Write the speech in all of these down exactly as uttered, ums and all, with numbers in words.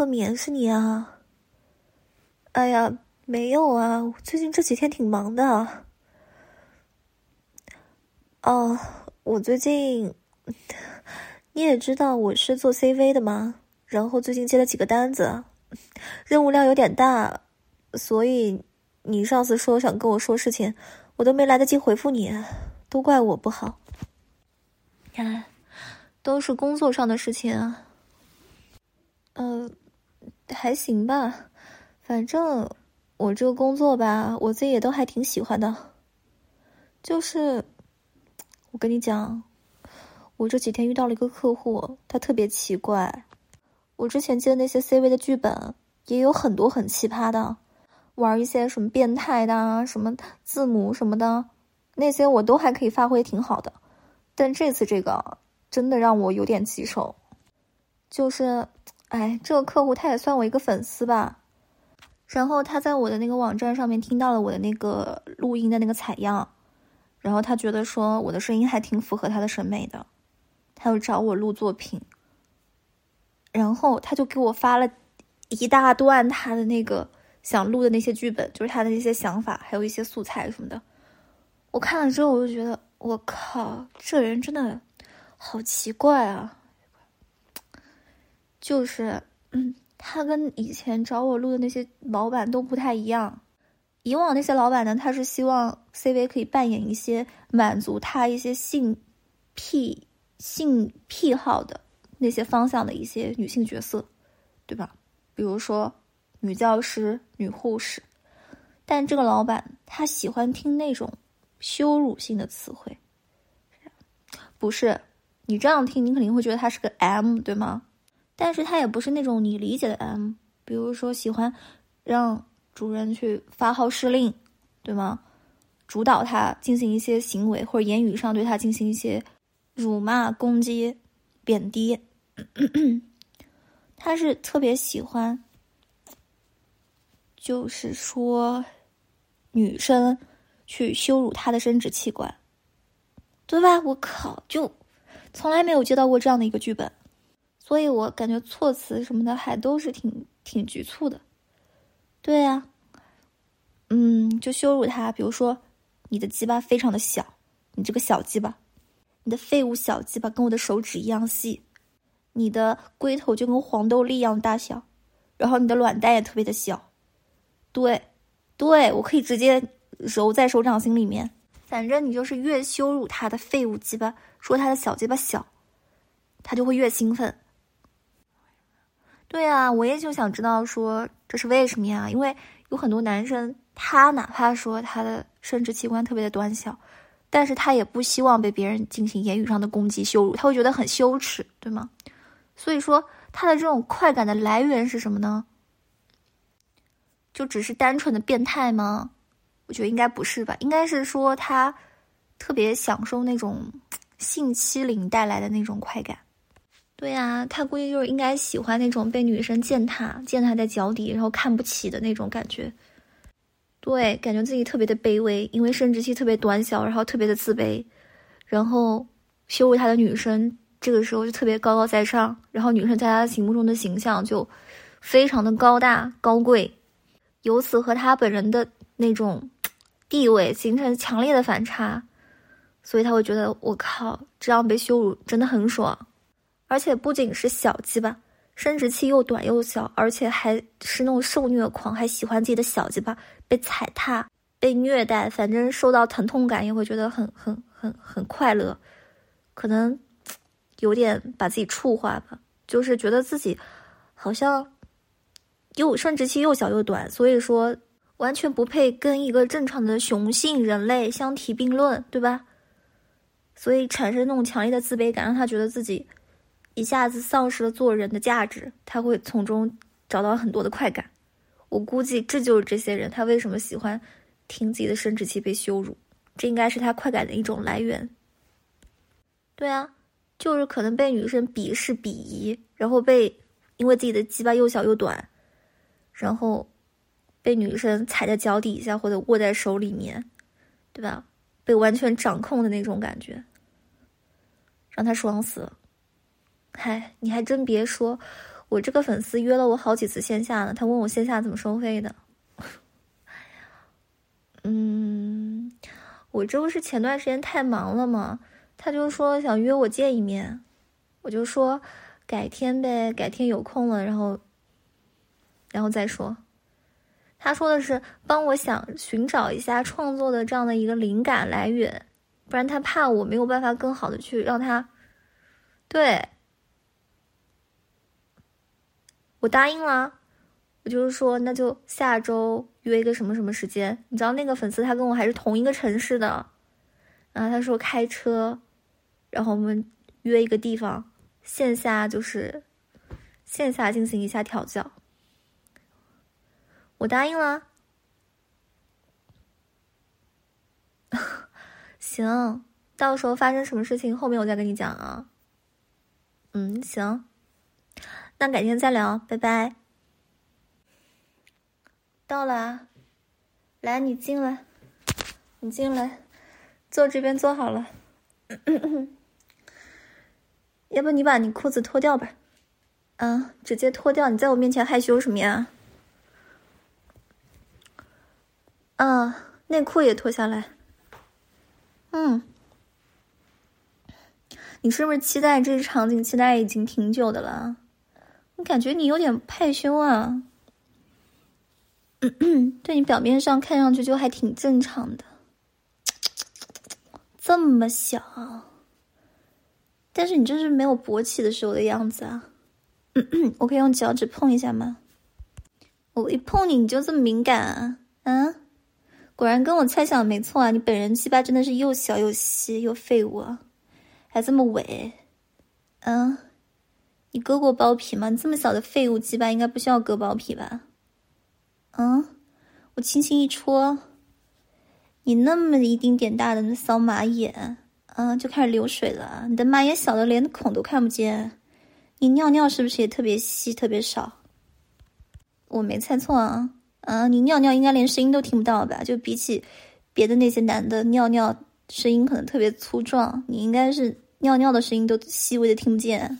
特眠是你啊？哎呀，没有啊，我最近这几天挺忙的。哦，我最近你也知道我是做 C V 的嘛，然后最近接了几个单子，任务量有点大，所以你上次说想跟我说事情，我都没来得及回复你，都怪我不好。哎，都是工作上的事情啊。呃，还行吧，反正我这个工作吧，我自己也都还挺喜欢的。就是我跟你讲，我这几天遇到了一个客户，他特别奇怪。我之前接的那些 C V 的剧本也有很多很奇葩的，玩一些什么变态的啊，什么字母什么的，那些我都还可以发挥挺好的。但这次这个真的让我有点棘手。就是哎，这个客户他也算我一个粉丝吧，然后他在我的那个网站上面听到了我的那个录音的那个采样，然后他觉得说我的声音还挺符合他的审美的，他就找我录作品，然后他就给我发了一大段他的那个想录的那些剧本，就是他的一些想法，还有一些素材什么的。我看了之后我就觉得我靠，这人真的好奇怪啊。就是嗯，他跟以前找我录的那些老板都不太一样。以往那些老板呢，他是希望 C V 可以扮演一些满足他一些性癖性癖好的那些方向的一些女性角色，对吧？比如说女教师、女护士。但这个老板他喜欢听那种羞辱性的词汇。不是，你这样听你肯定会觉得他是个 M， 对吗？但是他也不是那种你理解的 M， 比如说喜欢让主人去发号施令，对吗？主导他进行一些行为，或者言语上对他进行一些辱骂、攻击、贬低。他是特别喜欢，就是说女生去羞辱他的生殖器官，对吧？我靠，就从来没有接到过这样的一个剧本。所以我感觉措辞什么的还都是挺挺局促的。对呀、啊，嗯，就羞辱他，比如说你的鸡巴非常的小，你这个小鸡巴，你的废物小鸡巴跟我的手指一样细，你的龟头就跟黄豆粒一样大小，然后你的卵蛋也特别的小。对，对，我可以直接揉在手掌心里面。反正你就是越羞辱他的废物鸡巴，说他的小鸡巴小，他就会越兴奋。对啊，我也就想知道说这是为什么呀？因为有很多男生，他哪怕说他的生殖器官特别的短小，但是他也不希望被别人进行言语上的攻击羞辱，他会觉得很羞耻，对吗？所以说他的这种快感的来源是什么呢？就只是单纯的变态吗？我觉得应该不是吧，应该是说他特别享受那种性欺凌带来的那种快感。对呀，他估计就是应该喜欢那种被女生践踏践踏在脚底，然后看不起的那种感觉。对，感觉自己特别的卑微，因为生殖器特别短小，然后特别的自卑，然后羞辱他的女生这个时候就特别高高在上，然后女生在他心目中的形象就非常的高大高贵，由此和他本人的那种地位形成强烈的反差，所以他会觉得我靠，这样被羞辱真的很爽。而且不仅是小鸡巴，生殖器又短又小，而且还是那种受虐狂，还喜欢自己的小鸡巴被踩踏、被虐待，反正受到疼痛感也会觉得很很很很快乐，可能有点把自己触化吧，就是觉得自己好像又生殖器又小又短，所以说完全不配跟一个正常的雄性人类相提并论，对吧？所以产生那种强烈的自卑感，让他觉得自己一下子丧失了做人的价值，他会从中找到很多的快感。我估计这就是这些人他为什么喜欢听自己的生殖器被羞辱，这应该是他快感的一种来源。对啊，就是可能被女生鄙视鄙夷，然后被因为自己的鸡巴又小又短，然后被女生踩在脚底下或者握在手里面，对吧？被完全掌控的那种感觉，让他爽死了。嗨，你还真别说， 我这个粉丝约了我好几次线下呢，他问我线下怎么收费的。嗯，我这不是前段时间太忙了嘛，他就说想约我见一面，我就说改天呗，改天有空了，然后然后再说。他说的是帮我想寻找一下创作的这样的一个灵感来源，不然他怕我没有办法更好的去让他。对，我答应了，我就是说那就下周约一个什么什么时间。你知道那个粉丝他跟我还是同一个城市的，然后他说开车，然后我们约一个地方，线下就是线下进行一下调教。我答应了。行，到时候发生什么事情后面我再跟你讲啊。嗯，行，那改天再聊，拜拜。到了啊，来，你进来，你进来，坐这边坐好了。要不你把你裤子脱掉吧。啊，直接脱掉，你在我面前害羞什么呀？啊，内裤也脱下来。嗯，你是不是期待这个场景期待已经挺久的了？我感觉你有点害羞啊。嗯嗯，对，你表面上看上去就还挺正常的，这么小，但是你就是没有勃起的时候的样子啊。嗯嗯，我可以用脚趾碰一下吗？我一碰你你就这么敏感啊？啊，果然跟我猜想的没错啊，你本人鸡巴真的是又小又细又废物啊，还这么伪。嗯，你割过包皮吗？你这么小的废物鸡巴应该不需要割包皮吧？嗯，我轻轻一戳，你那么一丁点大的那骚马眼，嗯，就开始流水了。你的马眼小的连孔都看不见，你尿尿是不是也特别稀特别少？我没猜错啊。啊，你尿尿应该连声音都听不到吧？就比起别的那些男的尿尿声音可能特别粗壮，你应该是尿尿的声音都细微的听不见。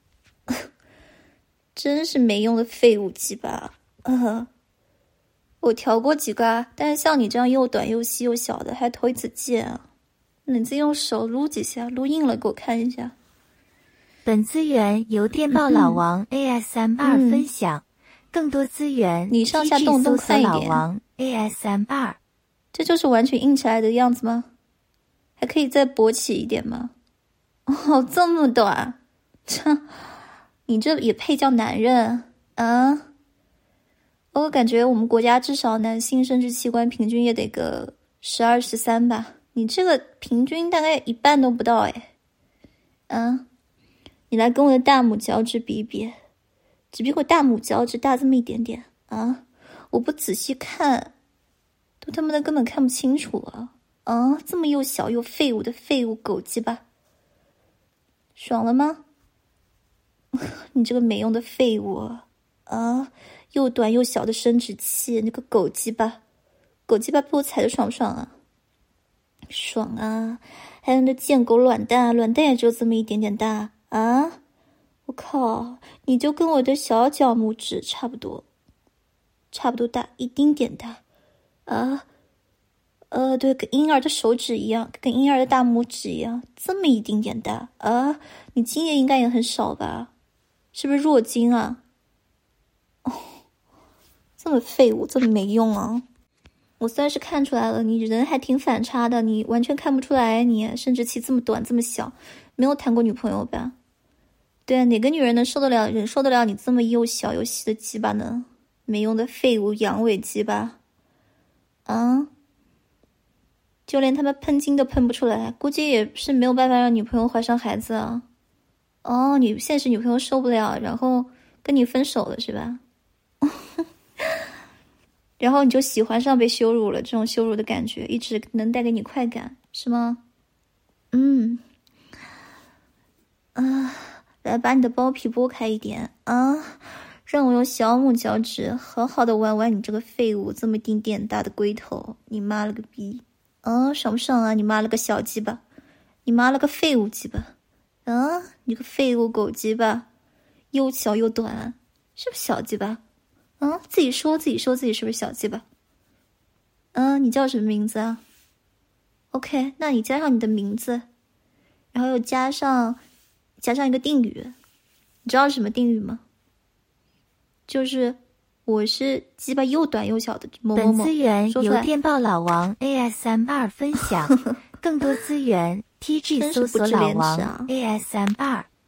真是没用的废物鸡巴。呃，我调过几个啊，但是像你这样又短又细又小的还头一次见啊。你自己用手撸几下，撸硬了给我看一下。 本资源由电报老王 A S M 二分享。嗯，更多资源， 你上下动动快一点。 老王 A S M 二， 这就是完全硬起来的样子吗？还可以再勃起一点吗？哦，这么短，这你这也配叫男人啊？我感觉我们国家至少男性生殖器官平均也得个十二十三吧，你这个平均大概一半都不到哎。啊，你来跟我的大拇脚趾比一比。只比我大拇脚趾大这么一点点啊！我不仔细看，都他妈的根本看不清楚啊！啊，这么又小又废物的废物狗鸡巴，爽了吗？你这个没用的废物啊！又短又小的生殖器，那个狗鸡巴，狗鸡巴被我踩的爽不爽啊？爽啊！还有那贱狗卵蛋，卵蛋也只有这么一点点大啊！我靠，你就跟我的小脚拇指差不多，差不多大，一丁点大，啊，呃，对，跟婴儿的手指一样，跟婴儿的大拇指一样，这么一丁点大啊！你精液应该也很少吧？是不是弱精啊？哦，这么废物，这么没用啊！我算是看出来了，你人还挺反差的，你完全看不出来，你生殖器这么短这么小，没有谈过女朋友吧？对啊，哪个女人能受得了忍受得了你这么又小又细的鸡巴呢？没用的废物阳痿鸡巴啊！就连他们喷精都喷不出来，估计也是没有办法让女朋友怀上孩子啊。哦，你现实女朋友受不了，然后跟你分手了是吧？然后你就喜欢上被羞辱了，这种羞辱的感觉一直能带给你快感是吗？嗯，啊，来把你的包皮剥开一点啊，让我用小拇脚趾好好的玩玩你这个废物这么一丁点大的龟头，你妈了个逼啊，爽不爽啊？你妈了个小鸡巴，你妈了个废物鸡巴啊，你个废物狗鸡巴， 又小又短啊，是不是小鸡巴？嗯，自己说自己说自己是不是小鸡巴？嗯，你叫什么名字啊 ？OK， 那你加上你的名字，然后又加上加上一个定语，你知道是什么定语吗？就是我是鸡巴又短又小的某某某。 本资源由电报老王 A S M R 分享，更多资源 T G 搜索老王 A S M R。